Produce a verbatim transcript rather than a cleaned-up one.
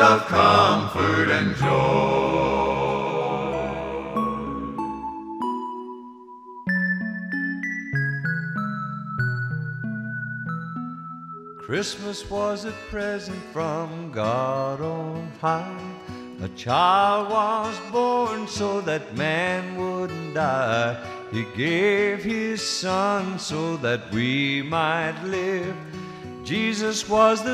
of comfort and joy. Christmas was a present from God on high. A child was born so that man wouldn't die. He gave his son so that we might live. Jesus was the